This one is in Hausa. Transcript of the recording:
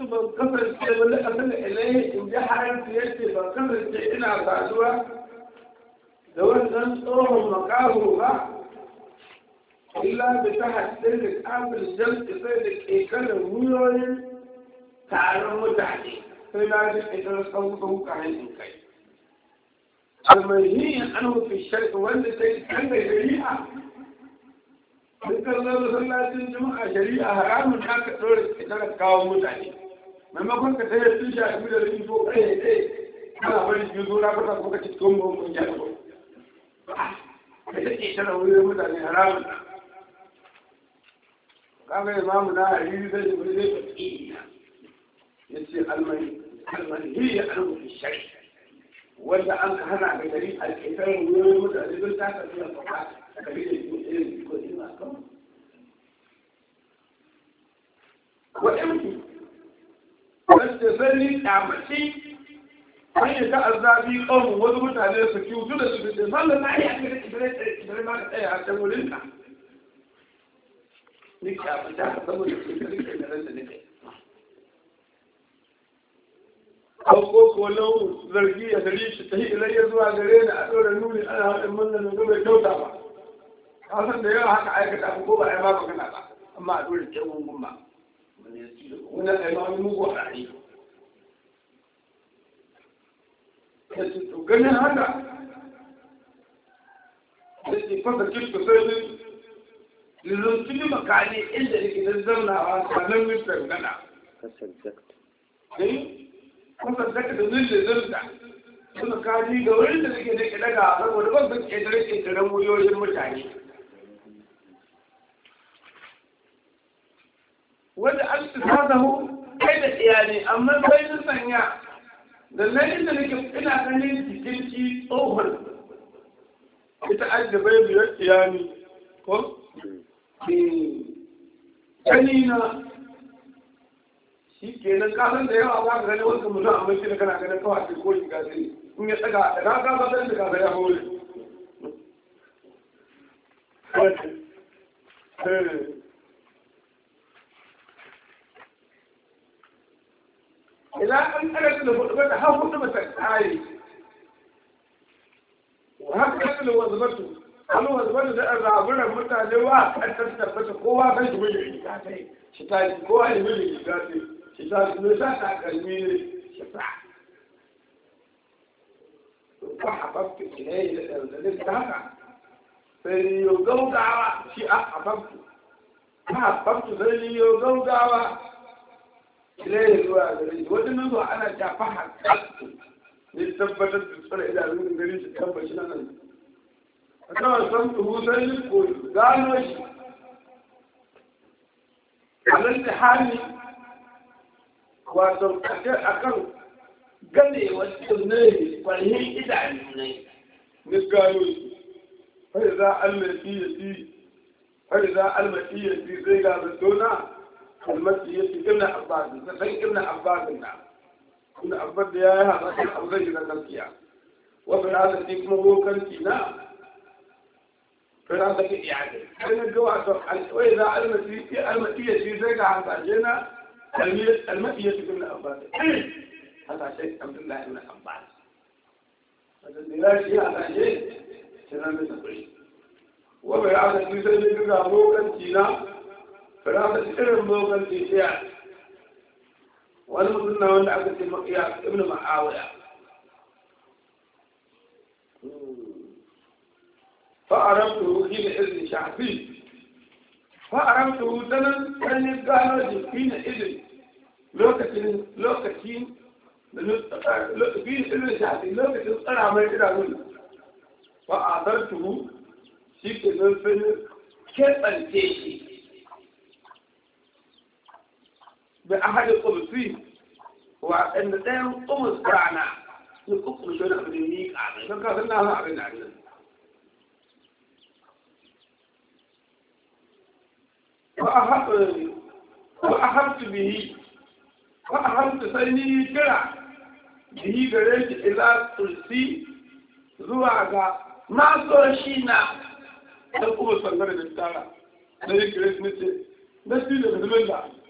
kuntu ban kasance wani asali ilai in ji haranci yace ban kasance ina saduwa da wannan tsohon makaho ba illa da ta haɗin da ƙafin jam'i sai da ƙekalar wuyoyin taron mutane sai na ji ƙekalar sauƙon kayan kai almahiyyin an hufi shari'a wanda ta yi kan da shari'a dukkan zai masallacin jama'a shari'a haramun ta ka ɗora ƙekalar kawo mutane maimakon ka tsaye tun shafi da rikin ko ɗaya ɗaya kana bari biyu zo na fata kuma ka ci tuwon bambam ya ɗabo ka ta ƙekalar wuyoyin mutane haramun ta kaga imamu na hariri zai yi wani zai faƙi ya ce almanhiyya an mafi shari wanda an ka hana da gari a ƙetarar wurin mutane don ta ka fiye faɗa a gari da yi irin ko ina kan waɗansu wanda zai yi ƙyamaci hanyar ta azabi ƙaunin wasu mutane su kyautu da su da mallan na iya ƙibirai ma ka tsaya a can wurinka nake abin da saboda shekarun da nake ko lau zargi ya dari shi ta ilayya zuwa gare ni a ɗora nuni ana haɗin manzan da bai kyauta ba ka san da yawa haka aikata abu ko ba a yi ba magana ba amma a ɗora kyawun gumma wani a yi ma wani mugu a rari ya ce to ganin haka ya ce fasa kirka sai للرسول مكاني إلا اللي نزلنا وصلنا ويترجعنا. فصدقت. إيه؟ فصدقت النيل نزلنا. مكاني قولنا اللي كده قاعد ولا بس كده ويوجد المتعني. وده أنت هذا هو كده يعني أما بين الثانية دلنا اللي كنا كنين تجيء أوهر. يتعجب يعني كم؟ kanina shi ke nan kasan da yawa za ka gani wasu mutum a mashi da kana ganin kawai ce ko shiga sai in ya tsaga da ka kasa da kasa ya hore idan an tsara da hudu da har hudu ba ta kare wa haka da wasu batu wani wasu da rabunan mutane wa a kan tabbata kowa kan shi mijin riga ta yi shi ta yi kowa yi mijin riga ta yi shi ta yi mai sa takalmi ne shi ta ba haɓafta ilayi da ɗanɗanin ta haka sai ni yau gaugawa shi a haɓafta ba haɓafta sai ni yau gaugawa ilayi zuwa gare shi wajen nan zuwa ana jafa haƙaƙtu ne tabbatar da tsara idanun gari shi tabbashi na nan kawai san tuhu sai ni ko gano shi alal hali wato akan gane wasu ne kwalhin idanu ne ni gano shi har za almasiyati zai ga zona almasiyati ibn abbas sai ibn abbas da ya yi haka sai abu zai ga gaskiya wa bi hada kuma bokanci na فراسة إعادة. أنا الجواب وإذا المسيح زيد عن بعدنا المسيح من أباد. هذا شيء الحمد لله من أباد. هذا الدلاش هذا شيء سلام التقريب. وبهذا يسجل موقع سينا فراسة إلى موقع سينا. ونقولنا ونعكس المقياس ابن معاوية. فأرمته حين إذن شعبي فأرمته دنا أن قالوا حين إذن لوكتين حين إذن شعبي لوكتين أنا ما يدرون فأعذرته شيك ذلفن كيف الجيش بأحد القبسين وأن تهم قمص كعنا نقوم شو نعمل نيك عنا فكذا نعمل عنا وأحبت به وأحبت سيني كرا به قريت إلى تلسي زواغا ما سوشينا تقوم سنغر بالتارا نريد قريت نسي نسي لبسم الله